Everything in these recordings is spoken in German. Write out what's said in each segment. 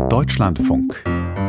Deutschlandfunk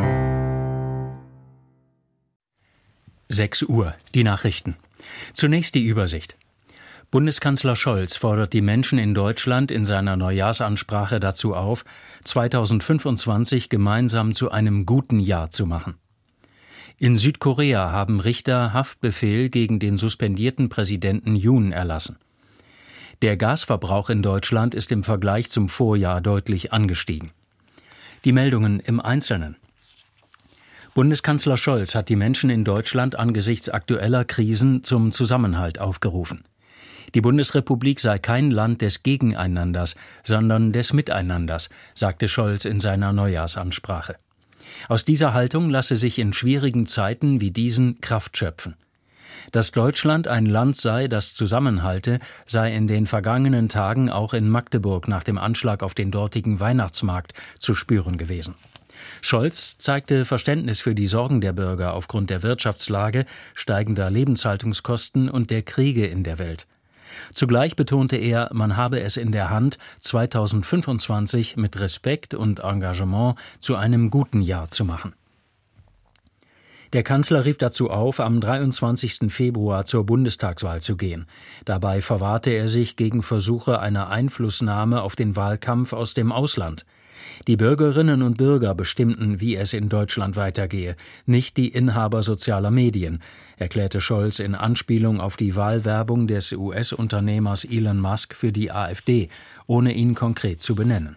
6 Uhr, die Nachrichten. Zunächst die Übersicht. Bundeskanzler Scholz fordert die Menschen in Deutschland in seiner Neujahrsansprache dazu auf, 2025 gemeinsam zu einem guten Jahr zu machen. In Südkorea haben Richter Haftbefehl gegen den suspendierten Präsidenten Yoon erlassen. Der Gasverbrauch in Deutschland ist im Vergleich zum Vorjahr deutlich angestiegen. Die Meldungen im Einzelnen. Bundeskanzler Scholz hat die Menschen in Deutschland angesichts aktueller Krisen zum Zusammenhalt aufgerufen. Die Bundesrepublik sei kein Land des Gegeneinanders, sondern des Miteinanders, sagte Scholz in seiner Neujahrsansprache. Aus dieser Haltung lasse sich in schwierigen Zeiten wie diesen Kraft schöpfen. Dass Deutschland ein Land sei, das zusammenhalte, sei in den vergangenen Tagen auch in Magdeburg nach dem Anschlag auf den dortigen Weihnachtsmarkt zu spüren gewesen. Scholz zeigte Verständnis für die Sorgen der Bürger aufgrund der Wirtschaftslage, steigender Lebenshaltungskosten und der Kriege in der Welt. Zugleich betonte er, man habe es in der Hand, 2025 mit Respekt und Engagement zu einem guten Jahr zu machen. Der Kanzler rief dazu auf, am 23. Februar zur Bundestagswahl zu gehen. Dabei verwahrte er sich gegen Versuche einer Einflussnahme auf den Wahlkampf aus dem Ausland. Die Bürgerinnen und Bürger bestimmten, wie es in Deutschland weitergehe, nicht die Inhaber sozialer Medien, erklärte Scholz in Anspielung auf die Wahlwerbung des US-Unternehmers Elon Musk für die AfD, ohne ihn konkret zu benennen.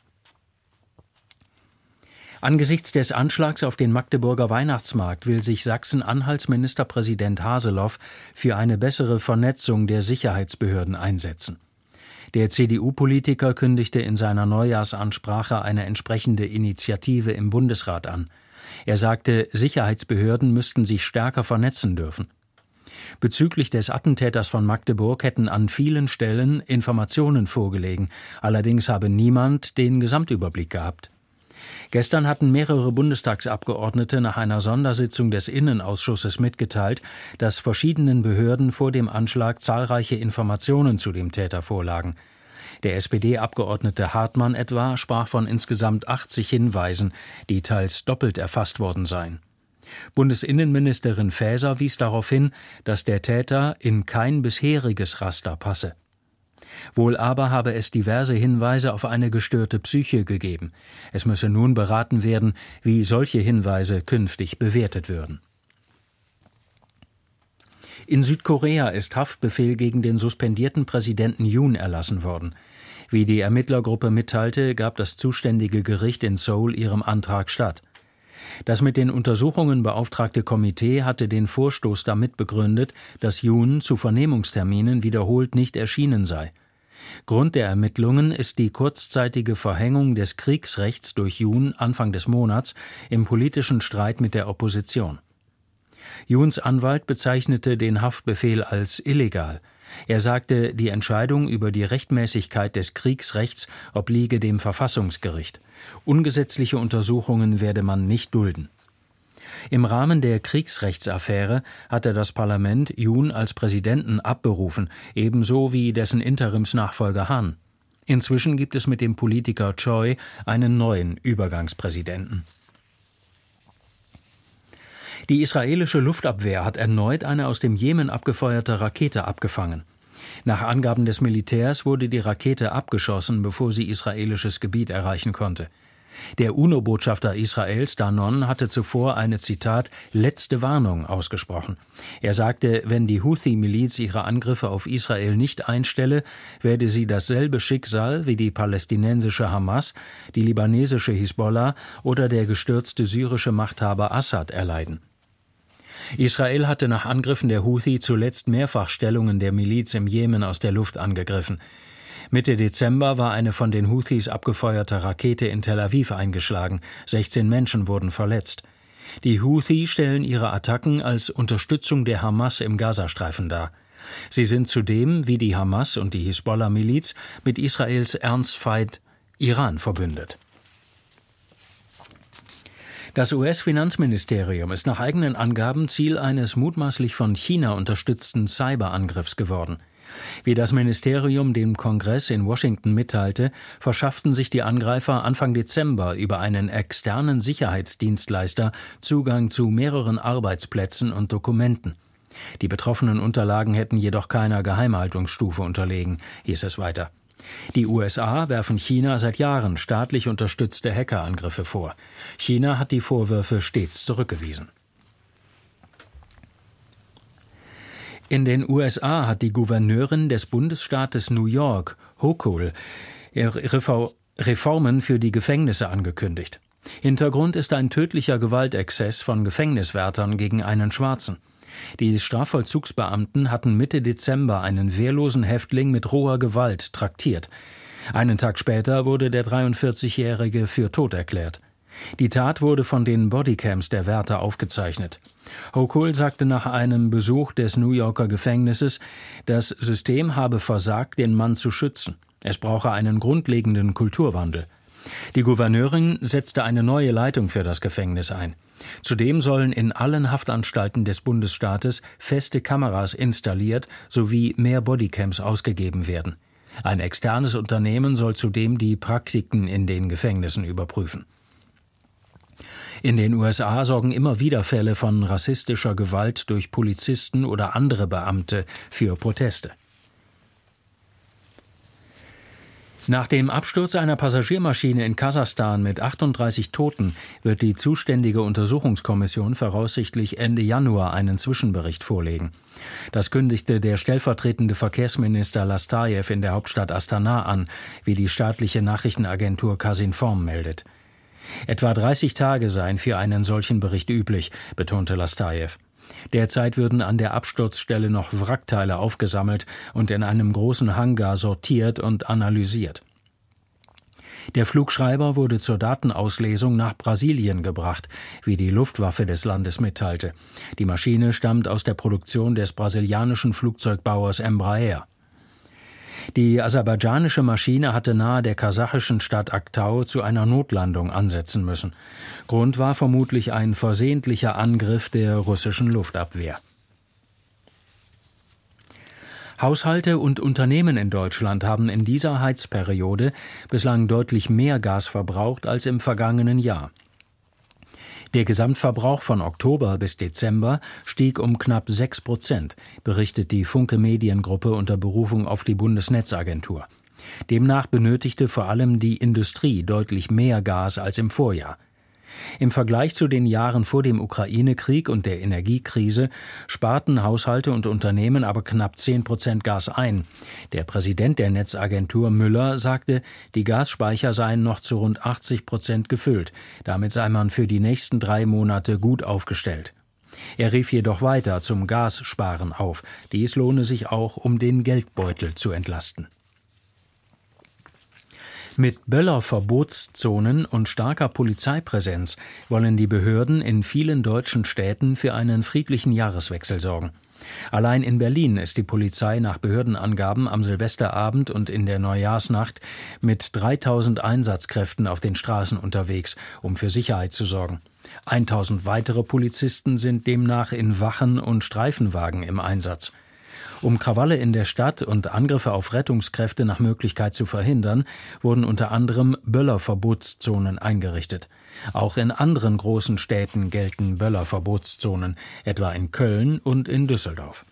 Angesichts des Anschlags auf den Magdeburger Weihnachtsmarkt will sich Sachsen-Anhalts Ministerpräsident Haseloff für eine bessere Vernetzung der Sicherheitsbehörden einsetzen. Der CDU-Politiker kündigte in seiner Neujahrsansprache eine entsprechende Initiative im Bundesrat an. Er sagte, Sicherheitsbehörden müssten sich stärker vernetzen dürfen. Bezüglich des Attentäters von Magdeburg hätten an vielen Stellen Informationen vorgelegen, allerdings habe niemand den Gesamtüberblick gehabt. Gestern hatten mehrere Bundestagsabgeordnete nach einer Sondersitzung des Innenausschusses mitgeteilt, dass verschiedenen Behörden vor dem Anschlag zahlreiche Informationen zu dem Täter vorlagen. Der SPD-Abgeordnete Hartmann etwa sprach von insgesamt 80 Hinweisen, die teils doppelt erfasst worden seien. Bundesinnenministerin Faeser wies darauf hin, dass der Täter in kein bisheriges Raster passe. Wohl aber habe es diverse Hinweise auf eine gestörte Psyche gegeben. Es müsse nun beraten werden, wie solche Hinweise künftig bewertet würden. In Südkorea ist Haftbefehl gegen den suspendierten Präsidenten Yoon erlassen worden. Wie die Ermittlergruppe mitteilte, gab das zuständige Gericht in Seoul ihrem Antrag statt. Das mit den Untersuchungen beauftragte Komitee hatte den Vorstoß damit begründet, dass Yoon zu Vernehmungsterminen wiederholt nicht erschienen sei. Grund der Ermittlungen ist die kurzzeitige Verhängung des Kriegsrechts durch Yoon Anfang des Monats im politischen Streit mit der Opposition. Yoons Anwalt bezeichnete den Haftbefehl als illegal. Er sagte, die Entscheidung über die Rechtmäßigkeit des Kriegsrechts obliege dem Verfassungsgericht. Ungesetzliche Untersuchungen werde man nicht dulden. Im Rahmen der Kriegsrechtsaffäre hatte das Parlament Yoon als Präsidenten abberufen, ebenso wie dessen Interimsnachfolger Han. Inzwischen gibt es mit dem Politiker Choi einen neuen Übergangspräsidenten. Die israelische Luftabwehr hat erneut eine aus dem Jemen abgefeuerte Rakete abgefangen. Nach Angaben des Militärs wurde die Rakete abgeschossen, bevor sie israelisches Gebiet erreichen konnte. Der UNO-Botschafter Israels, Danon, hatte zuvor eine, Zitat, letzte Warnung ausgesprochen. Er sagte, wenn die Houthi-Miliz ihre Angriffe auf Israel nicht einstelle, werde sie dasselbe Schicksal wie die palästinensische Hamas, die libanesische Hisbollah oder der gestürzte syrische Machthaber Assad erleiden. Israel hatte nach Angriffen der Houthi zuletzt mehrfach Stellungen der Miliz im Jemen aus der Luft angegriffen. Mitte Dezember war eine von den Houthis abgefeuerte Rakete in Tel Aviv eingeschlagen. 16 Menschen wurden verletzt. Die Houthi stellen ihre Attacken als Unterstützung der Hamas im Gazastreifen dar. Sie sind zudem, wie die Hamas und die Hisbollah-Miliz, mit Israels Ernstfeind Iran verbündet. Das US-Finanzministerium ist nach eigenen Angaben Ziel eines mutmaßlich von China unterstützten Cyberangriffs geworden. Wie das Ministerium dem Kongress in Washington mitteilte, verschafften sich die Angreifer Anfang Dezember über einen externen Sicherheitsdienstleister Zugang zu mehreren Arbeitsplätzen und Dokumenten. Die betroffenen Unterlagen hätten jedoch keiner Geheimhaltungsstufe unterlegen, hieß es weiter. Die USA werfen China seit Jahren staatlich unterstützte Hackerangriffe vor. China hat die Vorwürfe stets zurückgewiesen. In den USA hat die Gouverneurin des Bundesstaates New York, Hochul, Reformen für die Gefängnisse angekündigt. Hintergrund ist ein tödlicher Gewaltexzess von Gefängniswärtern gegen einen Schwarzen. Die Strafvollzugsbeamten hatten Mitte Dezember einen wehrlosen Häftling mit roher Gewalt traktiert. Einen Tag später wurde der 43-Jährige für tot erklärt. Die Tat wurde von den Bodycams der Wärter aufgezeichnet. Hochul sagte nach einem Besuch des New Yorker Gefängnisses, das System habe versagt, den Mann zu schützen. Es brauche einen grundlegenden Kulturwandel. Die Gouverneurin setzte eine neue Leitung für das Gefängnis ein. Zudem sollen in allen Haftanstalten des Bundesstaates feste Kameras installiert sowie mehr Bodycams ausgegeben werden. Ein externes Unternehmen soll zudem die Praktiken in den Gefängnissen überprüfen. In den USA sorgen immer wieder Fälle von rassistischer Gewalt durch Polizisten oder andere Beamte für Proteste. Nach dem Absturz einer Passagiermaschine in Kasachstan mit 38 Toten wird die zuständige Untersuchungskommission voraussichtlich Ende Januar einen Zwischenbericht vorlegen. Das kündigte der stellvertretende Verkehrsminister Lastajew in der Hauptstadt Astana an, wie die staatliche Nachrichtenagentur Kasinform meldet. Etwa 30 Tage seien für einen solchen Bericht üblich, betonte Lastajew. Derzeit würden an der Absturzstelle noch Wrackteile aufgesammelt und in einem großen Hangar sortiert und analysiert. Der Flugschreiber wurde zur Datenauslesung nach Brasilien gebracht, wie die Luftwaffe des Landes mitteilte. Die Maschine stammt aus der Produktion des brasilianischen Flugzeugbauers Embraer. Die aserbaidschanische Maschine hatte nahe der kasachischen Stadt Aktau zu einer Notlandung ansetzen müssen. Grund war vermutlich ein versehentlicher Angriff der russischen Luftabwehr. Haushalte und Unternehmen in Deutschland haben in dieser Heizperiode bislang deutlich mehr Gas verbraucht als im vergangenen Jahr. Der Gesamtverbrauch von Oktober bis Dezember stieg um knapp 6%, berichtet die Funke Mediengruppe unter Berufung auf die Bundesnetzagentur. Demnach benötigte vor allem die Industrie deutlich mehr Gas als im Vorjahr. Im Vergleich zu den Jahren vor dem Ukraine-Krieg und der Energiekrise sparten Haushalte und Unternehmen aber knapp 10% Gas ein. Der Präsident der Netzagentur Müller sagte, die Gasspeicher seien noch zu rund 80% gefüllt. Damit sei man für die nächsten 3 Monate gut aufgestellt. Er rief jedoch weiter zum Gassparen auf. Dies lohne sich auch, um den Geldbeutel zu entlasten. Mit Böllerverbotszonen und starker Polizeipräsenz wollen die Behörden in vielen deutschen Städten für einen friedlichen Jahreswechsel sorgen. Allein in Berlin ist die Polizei nach Behördenangaben am Silvesterabend und in der Neujahrsnacht mit 3000 Einsatzkräften auf den Straßen unterwegs, um für Sicherheit zu sorgen. 1000 weitere Polizisten sind demnach in Wachen und Streifenwagen im Einsatz. Um Krawalle in der Stadt und Angriffe auf Rettungskräfte nach Möglichkeit zu verhindern, wurden unter anderem Böllerverbotszonen eingerichtet. Auch in anderen großen Städten gelten Böllerverbotszonen, etwa in Köln und in Düsseldorf.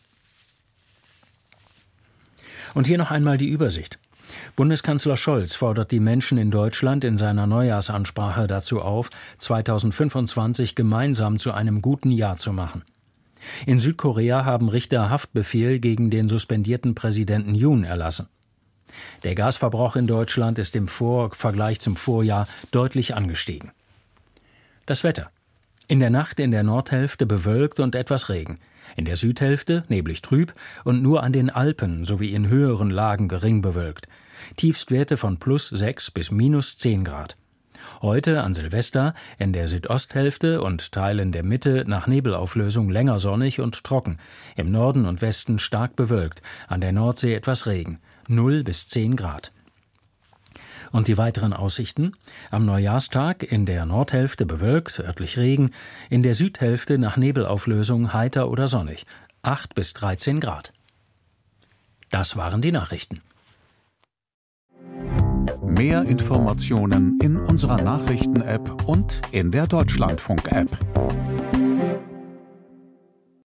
Und hier noch einmal die Übersicht. Bundeskanzler Scholz fordert die Menschen in Deutschland in seiner Neujahrsansprache dazu auf, 2025 gemeinsam zu einem guten Jahr zu machen. In Südkorea haben Richter Haftbefehl gegen den suspendierten Präsidenten Yoon erlassen. Der Gasverbrauch in Deutschland ist im Vergleich zum Vorjahr deutlich angestiegen. Das Wetter. In der Nacht in der Nordhälfte bewölkt und etwas Regen. In der Südhälfte neblig trüb und nur an den Alpen sowie in höheren Lagen gering bewölkt. Tiefstwerte von +6 bis -10 Grad. Heute an Silvester in der Südosthälfte und Teilen der Mitte nach Nebelauflösung länger sonnig und trocken. Im Norden und Westen stark bewölkt, an der Nordsee etwas Regen, 0 bis 10 Grad. Und die weiteren Aussichten? Am Neujahrstag in der Nordhälfte bewölkt, örtlich Regen, in der Südhälfte nach Nebelauflösung heiter oder sonnig, 8 bis 13 Grad. Das waren die Nachrichten. Mehr Informationen in unserer Nachrichten-App und in der Deutschlandfunk-App.